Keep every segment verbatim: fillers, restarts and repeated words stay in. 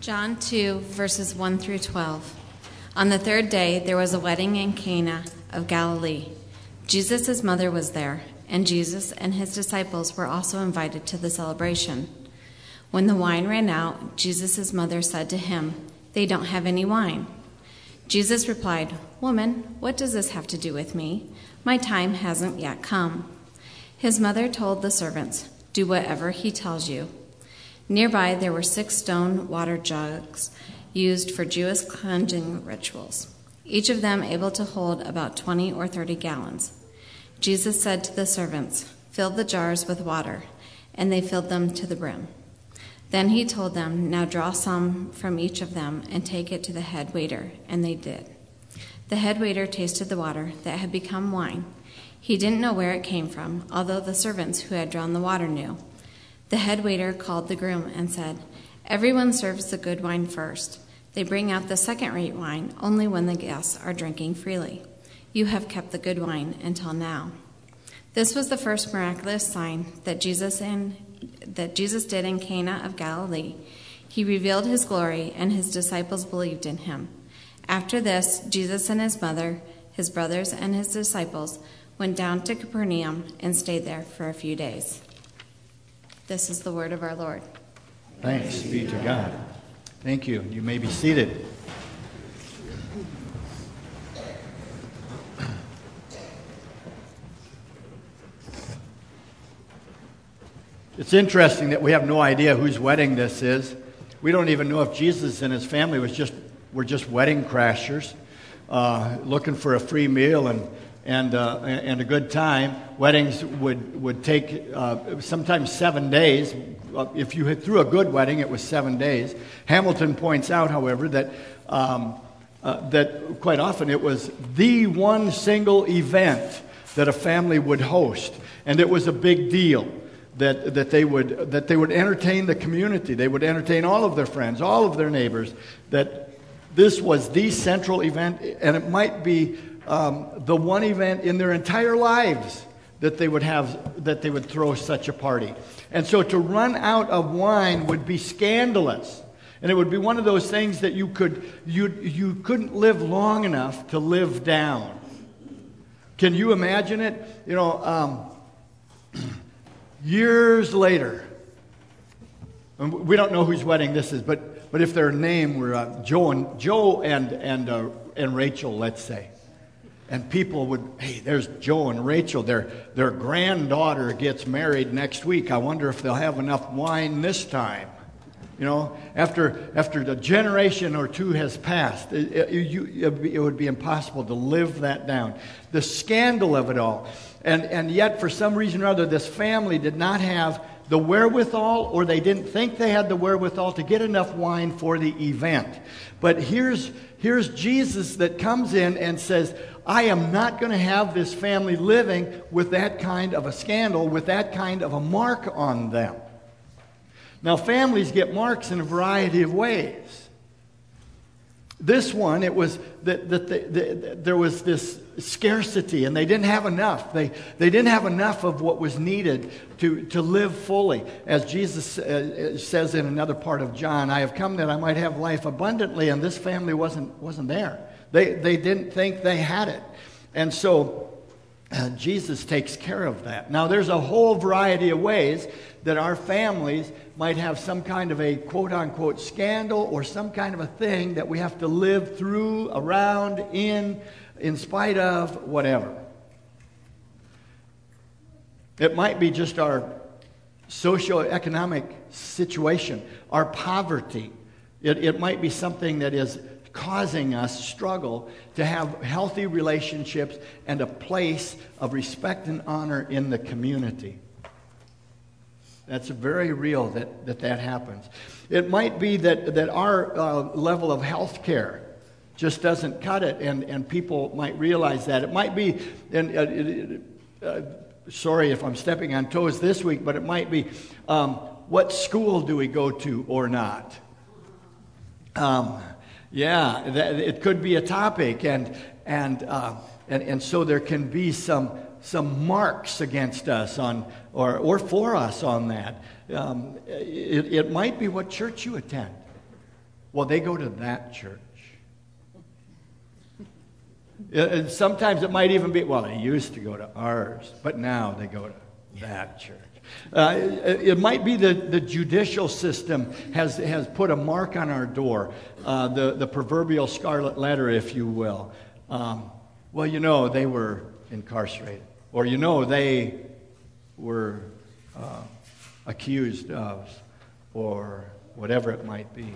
John two, verses one through twelve. On the third day, there was a wedding in Cana of Galilee. Jesus' mother was there, and Jesus and his disciples were also invited to the celebration. When the wine ran out, Jesus' mother said to him, "They don't have any wine." Jesus replied, "Woman, what does this have to do with me? My time hasn't yet come." His mother told the servants, "Do whatever he tells you." Nearby, there were six stone water jugs used for Jewish cleansing rituals, each of them able to hold about twenty or thirty gallons. Jesus said to the servants, "Fill the jars with water," and they filled them to the brim. Then he told them, "Now draw some from each of them and take it to the head waiter," and they did. The head waiter tasted the water that had become wine. He didn't know where it came from, although the servants who had drawn the water knew. The head waiter called the groom and said, "Everyone serves the good wine first. They bring out the second-rate wine only when the guests are drinking freely. You have kept the good wine until now." This was the first miraculous sign that Jesus in, that Jesus did in Cana of Galilee. He revealed his glory, and his disciples believed in him. After this, Jesus and his mother, his brothers, and his disciples went down to Capernaum and stayed there for a few days. This is the word of our Lord. Thanks be to God. Thank you. You may be seated. It's interesting that we have no idea whose wedding this is. We don't even know if Jesus and his family was just were just wedding crashers, uh, looking for a free meal and and uh, and a good time. Weddings would would take uh, sometimes seven days. If you had threw a good wedding, it was seven days. Hamilton points out, however, that um, uh, that quite often it was the one single event that a family would host, and it was a big deal. That that they would that they would entertain the community. They would entertain all of their friends, all of their neighbors. That this was the central event, and it might be um, the one event in their entire lives that they would have that they would throw such a party. And so to run out of wine would be scandalous, and it would be one of those things that you could you you couldn't live long enough to live down. Can you imagine it? You know. Um, Years later, and we don't know whose wedding this is, but but if their name were uh, Joe and Joe and and uh, and Rachel, let's say, and people would, hey, there's Joe and Rachel. Their their granddaughter gets married next week. I wonder if they'll have enough wine this time. You know, after after the generation or two has passed, it, it, you, it would be impossible to live that down. The scandal of it all. And and yet, for some reason or other, this family did not have the wherewithal, or they didn't think they had the wherewithal to get enough wine for the event. But here's here's Jesus that comes in and says, I am not going to have this family living with that kind of a scandal, with that kind of a mark on them. Now, families get marks in a variety of ways. This one, it was that, that the, the, there was this scarcity, and they didn't have enough. They they didn't have enough of what was needed to, to live fully. As Jesus uh, says in another part of John, I have come that I might have life abundantly, and this family wasn't wasn't there. They they didn't think they had it. And so uh, Jesus takes care of that. Now, there's a whole variety of ways that our families might have some kind of a quote-unquote scandal or some kind of a thing that we have to live through, around, in, in spite of, whatever. It might be just our socioeconomic situation, our poverty. It, it might be something that is causing us struggle to have healthy relationships and a place of respect and honor in the community. That's very real that that, that happens. It might be that, that our uh, level of health care just doesn't cut it, and, and people might realize that. It might be, and uh, it, uh, sorry if I'm stepping on toes this week, but it might be, um, what school do we go to or not? Um, yeah, that, it could be a topic, and and uh, and and so there can be some. some marks against us on or or for us on that. Um, it, it might be what church you attend. Well, they go to that church. And sometimes it might even be, well, they used to go to ours, but now they go to that church. Uh, it, it might be the, the judicial system has, has put a mark on our door, uh, the, the proverbial scarlet letter, if you will. Um, well, you know, they were incarcerated. Or, you know, they were uh, accused of, or whatever it might be.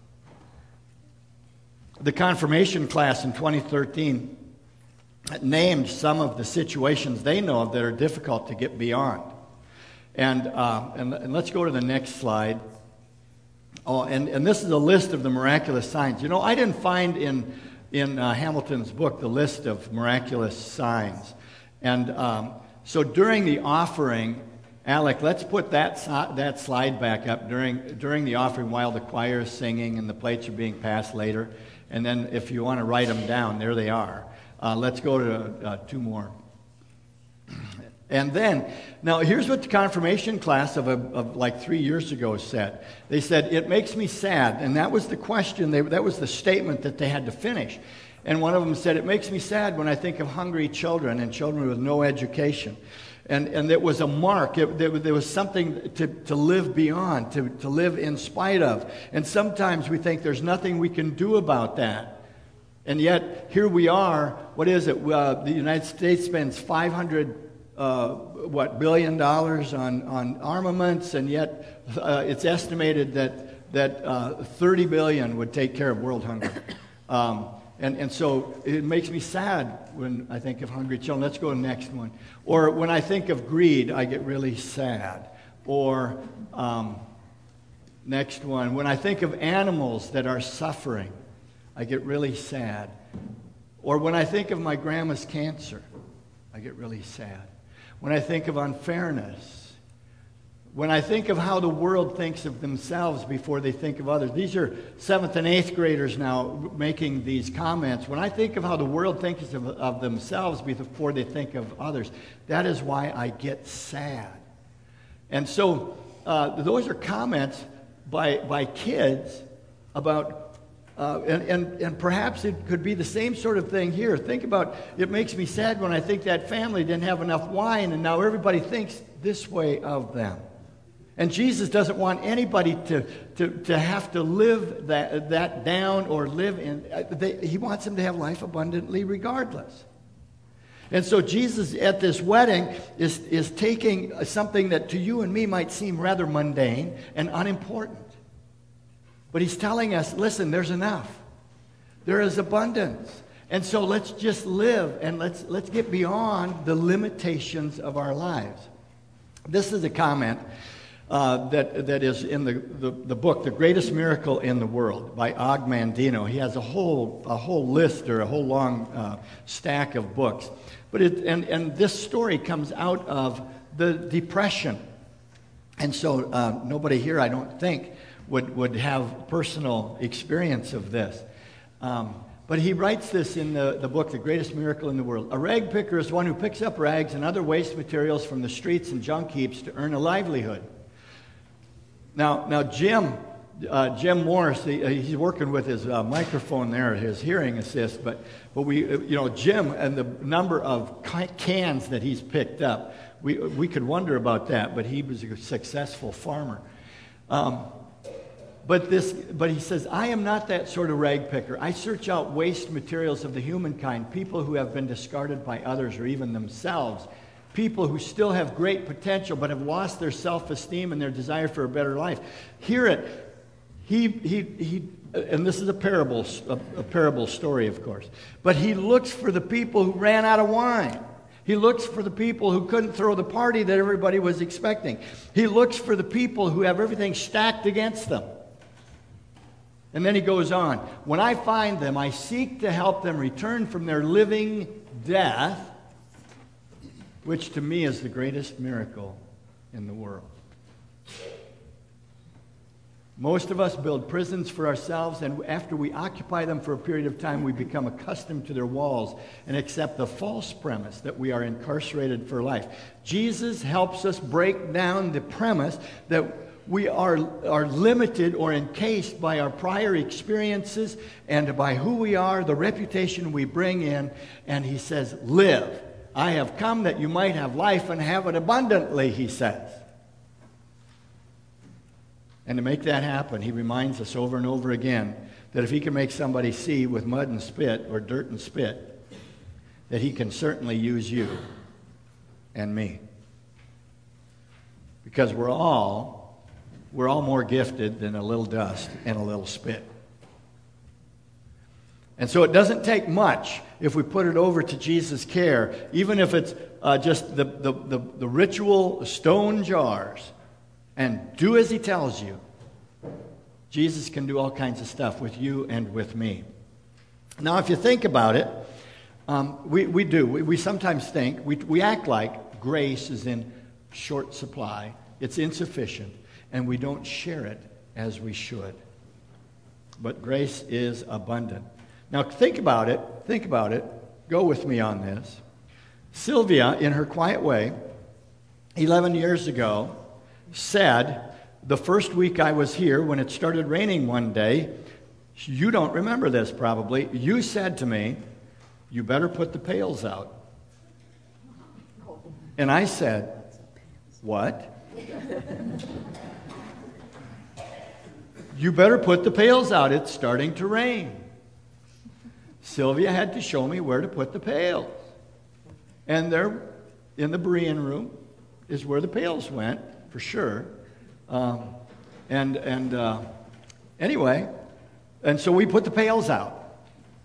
The confirmation class in twenty thirteen named some of the situations they know of that are difficult to get beyond. And, uh, and, and let's go to the next slide. Oh, and, and this is a list of the miraculous signs. You know, I didn't find in, in uh, Hamilton's book the list of miraculous signs. And um, so during the offering, Alec, let's put that that slide back up during during the offering while the choir is singing and the plates are being passed later. And then if you want to write them down, there they are. Uh, let's go to uh, two more. And then, now here's what the confirmation class of, a, of like three years ago said. They said, it makes me sad. And that was the question, they, that was the statement that they had to finish. And one of them said, it makes me sad when I think of hungry children and children with no education. And and it was a mark. It, there, there was something to, to live beyond, to, to live in spite of. And sometimes we think there's nothing we can do about that. And yet, here we are. What is it? Uh, the United States spends five hundred uh, what billion dollars on, on armaments, and yet uh, it's estimated that that uh, thirty billion would take care of world hunger. Um, And and so it makes me sad when I think of hungry children. Let's go to the next one. Or when I think of greed, I get really sad. Or um, next one. When I think of animals that are suffering, I get really sad. Or when I think of my grandma's cancer, I get really sad. When I think of unfairness, when I think of how the world thinks of themselves before they think of others. These are seventh and eighth graders now making these comments. When I think of how the world thinks of, of themselves before they think of others, that is why I get sad. And so uh, those are comments by, by kids about, uh, and, and, and perhaps it could be the same sort of thing here. Think about, it makes me sad when I think that family didn't have enough wine and now everybody thinks this way of them. And Jesus doesn't want anybody to, to, to have to live that, that down or live in. They, he wants them to have life abundantly regardless. And so Jesus at this wedding is, is taking something that to you and me might seem rather mundane and unimportant. But he's telling us, listen, there's enough. There is abundance. And so let's just live and let's, let's get beyond the limitations of our lives. This is a comment Uh, that that is in the, the, the book, The Greatest Miracle in the World by Og Mandino. He has a whole a whole list or a whole long uh, stack of books. But it and, and this story comes out of the Depression. And so uh, nobody here, I don't think, would, would have personal experience of this. Um, but he writes this in the, the book, The Greatest Miracle in the World. A rag picker is one who picks up rags and other waste materials from the streets and junk heaps to earn a livelihood. Now, now Jim, uh, Jim Morris, he, he's working with his uh, microphone there, his hearing assist. But, but we, you know, Jim and the number of cans that he's picked up, we we could wonder about that. But he was a successful farmer. Um, but this, but he says, I am not that sort of rag picker. I search out waste materials of the humankind, people who have been discarded by others or even themselves. People who still have great potential but have lost their self-esteem and their desire for a better life. Hear it. He, he, he, and this is a parable, a, a parable story, of course. But he looks for the people who ran out of wine. He looks for the people who couldn't throw the party that everybody was expecting. He looks for the people who have everything stacked against them. And then he goes on. When I find them, I seek to help them return from their living death, which to me is the greatest miracle in the world. Most of us build prisons for ourselves, and after we occupy them for a period of time, we become accustomed to their walls and accept the false premise that we are incarcerated for life. Jesus helps us break down the premise that we are, are limited or encased by our prior experiences and by who we are, the reputation we bring in. And he says, live. I have come that you might have life and have it abundantly, he says. And to make that happen, he reminds us over and over again that if he can make somebody see with mud and spit or dirt and spit, that he can certainly use you and me. Because we're all, we're all more gifted than a little dust and a little spit. And so it doesn't take much if we put it over to Jesus' care, even if it's uh, just the, the, the, the ritual stone jars, and do as he tells you. Jesus can do all kinds of stuff with you and with me. Now, if you think about it, um, we, we do. We, we sometimes think, we, we act like grace is in short supply. It's insufficient, and we don't share it as we should. But grace is abundant. Now, think about it. Think about it. Go with me on this. Sylvia, in her quiet way, eleven years ago, said, the first week I was here, when it started raining one day, you don't remember this probably, you said to me, you better put the pails out. And I said, what? You better put the pails out, it's starting to rain. Sylvia had to show me where to put the pails. And there, in the Berean room, is where the pails went, for sure. Um, and and uh, anyway, and so we put the pails out.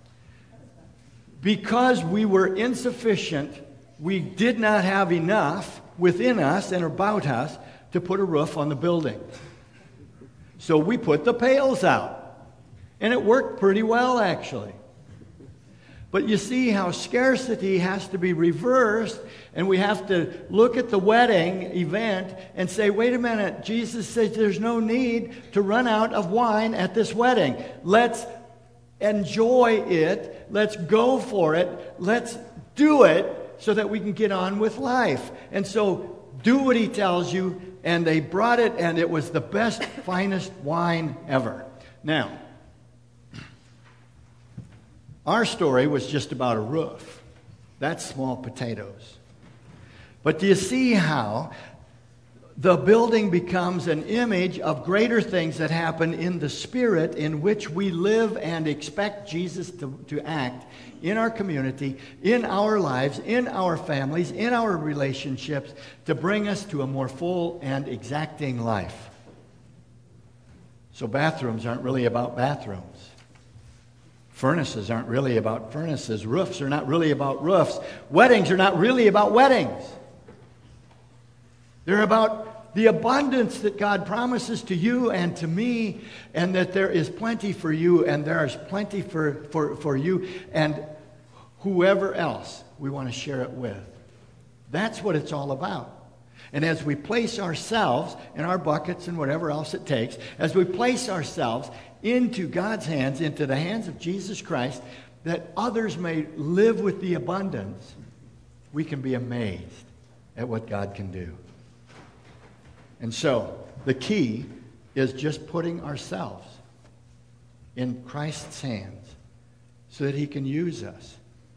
Because we were insufficient, we did not have enough within us and about us to put a roof on the building. So we put the pails out. And it worked pretty well, actually. But you see how scarcity has to be reversed, and we have to look at the wedding event and say, wait a minute, Jesus says there's no need to run out of wine at this wedding. Let's enjoy it. Let's go for it. Let's do it so that we can get on with life. And so do what he tells you, and they brought it, and it was the best, finest wine ever. Now, our story was just about a roof. That's small potatoes. But do you see how the building becomes an image of greater things that happen in the spirit in which we live and expect Jesus to, to act in our community, in our lives, in our families, in our relationships, to bring us to a more full and exacting life. So bathrooms aren't really about bathrooms. Furnaces aren't really about furnaces. Roofs are not really about roofs. Weddings are not really about weddings. They're about the abundance that God promises to you and to me, and that there is plenty for you, and there is plenty for, for, for you, and whoever else we want to share it with. That's what it's all about. And as we place ourselves in our buckets and whatever else it takes, as we place ourselves into God's hands, into the hands of Jesus Christ, that others may live with the abundance, we can be amazed at what God can do. And so, the key is just putting ourselves in Christ's hands so that he can use us.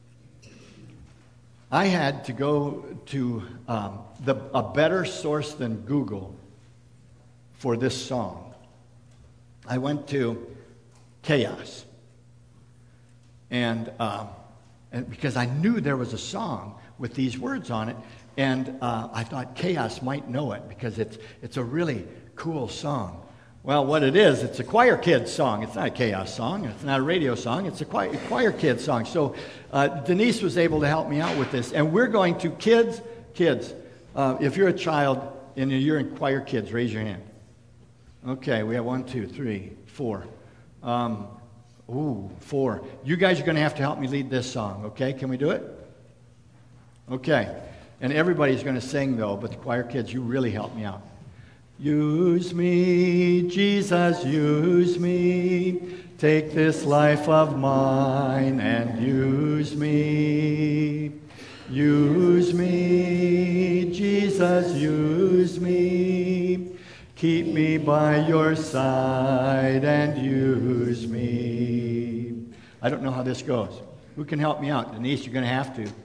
I had to go to um, the, a better source than Google for this song. I went to Chaos. And, um, and because I knew there was a song with these words on it, and uh, I thought Chaos might know it because it's it's a really cool song. Well, what it is, it's a choir kids song. It's not a Chaos song. It's not a radio song. It's a choir, choir kids song. So uh, Denise was able to help me out with this. And we're going to kids, kids, uh, if you're a child and you're in choir kids, raise your hand. Okay, we have one, two, three, four. Um, ooh, four. You guys are going to have to help me lead this song, okay? Can we do it? Okay. And everybody's going to sing, though, but the choir kids, you really help me out. Use me, Jesus, use me. Take this life of mine and use me. Use me, Jesus, use me. Keep me by your side and use me. I don't know how this goes. Who can help me out? Denise, you're going to have to.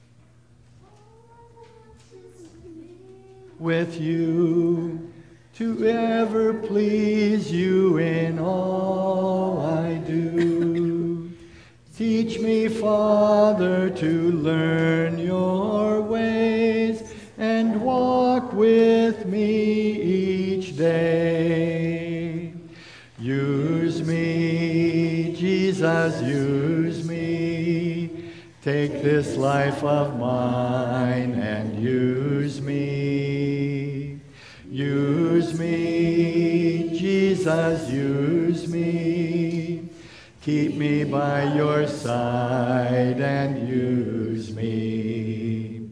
With you, to ever please you in all I do. Teach me, Father, to learn your ways and walk with me each day. Use me, Jesus, use me. Take this life of mine and use me. Use me, Jesus, use me. Keep me by your side and use me.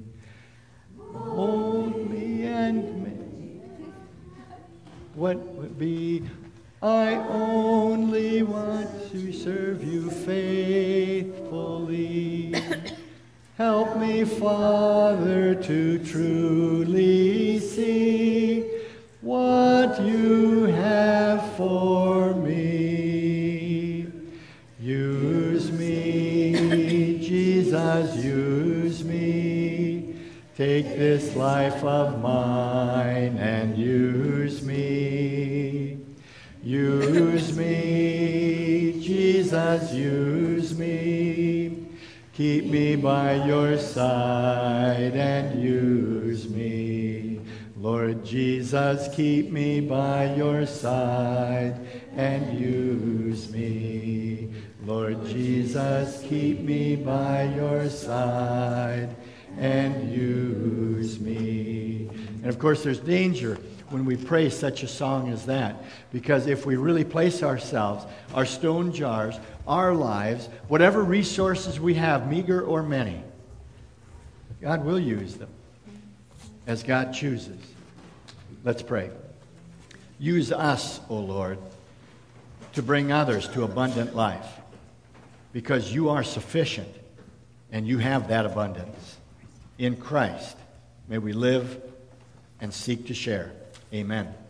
Hold me and make what would be. I only want to serve you faithfully. Help me, Father, to truly see what you have for me. Use me, Jesus, use me. Take this life of mine and use me. Use me, Jesus, use me. Keep me by your side and use me. Lord Jesus, keep me by your side and use me. Lord Jesus, keep me by your side and use me. And of course, there's danger when we pray such a song as that, because if we really place ourselves, our stone jars, our lives, whatever resources we have, meager or many, God will use them as God chooses. Let's pray. Use us, O Lord, to bring others to abundant life, because you are sufficient and you have that abundance. In Christ, may we live and seek to share. Amen.